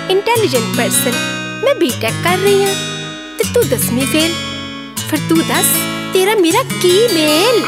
Intelligent person. मैं BTech कर रही हूँ ते तू 10वीं फेल। फिर तू दस तेरा मेरा की मेल।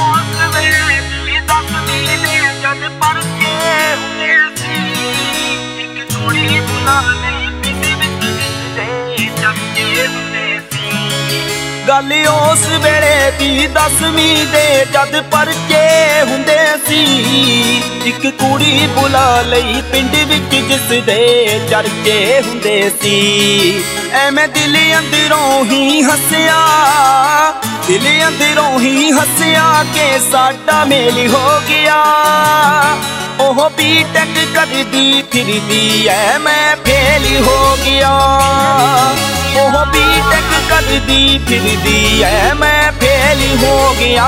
गल उस वेले दी 10वीं दे जद परचे हुंदे सी। इक कुड़ी बुला लई पिंड विच जिस दे चर्चे हुंदे सी। एवें दिल अंदरों ही हसिया, दिल अंदरों ही हसिया के साडा मेल हो गया। ओह बीटेक करदी फिरदी ऐ मैं फेल हो गया। ओह बीटेक करदी फिरदी ऐ मैं फेल हो गया।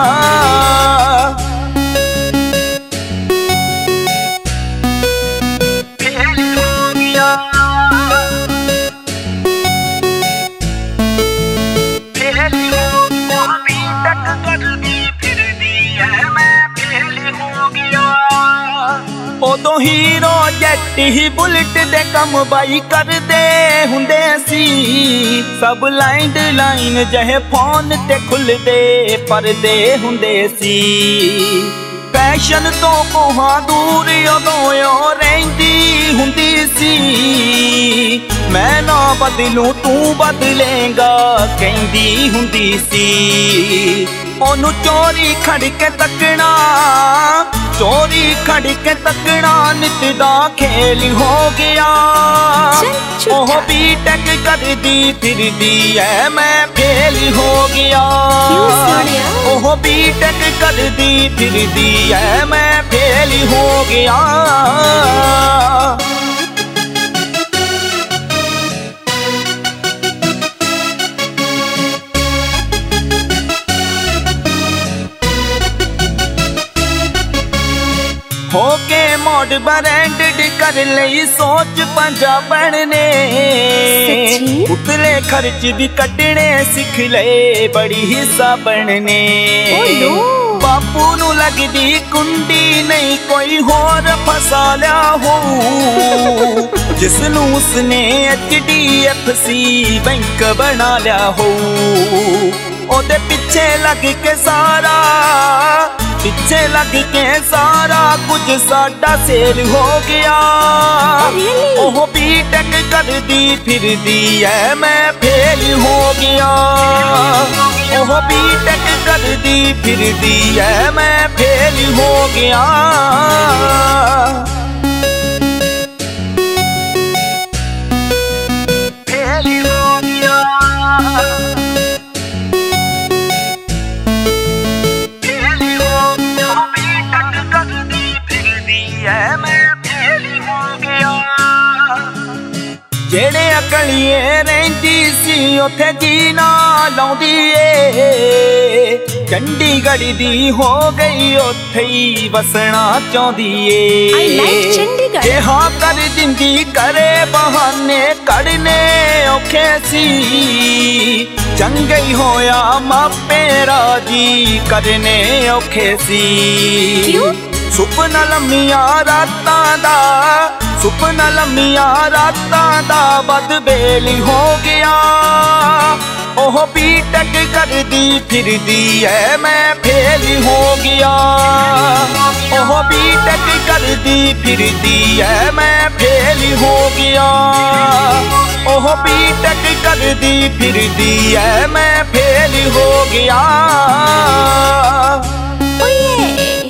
फेल हो गया, फेल हो गया। बीटेक करदी फिरदी ऐ मैं फेल हो गया। उदों हीरो जैट ही बुलेट दे कम बाई करदे हुंदे सी। सब लैंडलाइन जहे फोन ते खुलदे परदे हुंदे सी। फैशन तो कोहां दूर उदों ओ रहिंदी हुंदी सी। मैं ना बदलूं तू बदलेगा कहंदी हुंदी सी। ओनू चोरी खड़ के तकना, चोरी खड़ के तकना नित दा खेल हो गया। ओह बीटेक करदी फिरदी ऐ मैं फेल हो गया। ओह बीटेक करदी फिरदी ऐ मैं फेल हो गया। होके मोड ब्रांडेड कर लई सोच पंजाबण ने। उतले खर्च भी कटने सिख ले बड़ी हिसाबण ने। बापू नू लगदी कुंडी नहीं कोई होर फसा लिया हो। जिसनू उसने HDFC बैंक बना लिया हो। ओदे पीछे लग के सारा, पीछे लग के सारा कुछ साडा सेल हो गया। ओह बीटेक करदी फिरदी ऐ मैं फेल हो गया। ओह बीटेक करदी फिरदी ऐ मैं फेल हो गया। फेल हो गया, जेड़े अकलिए रहिंदी सी उथे जीना लाउंदी ए। चंडीगढ़ दी हो गई उथे ही वसना चाहुंदी ए। जे हाँ कर दिंदी करे बहाने कड़ने औखे सी। चंगई होया मापे राजी करने औखे सी। सुपना लम्मिया रातां दा, सुपना लम्मिया रातां दा बदबेली हो गया। ओह बीटेक करदी फिरदी ऐ मैं फेल हो गया। ओह बीटेक करदी फिरदी ऐ मैं फेल हो गया। ओह बीटेक करदी फिरदी ऐ मैं फेल हो गया।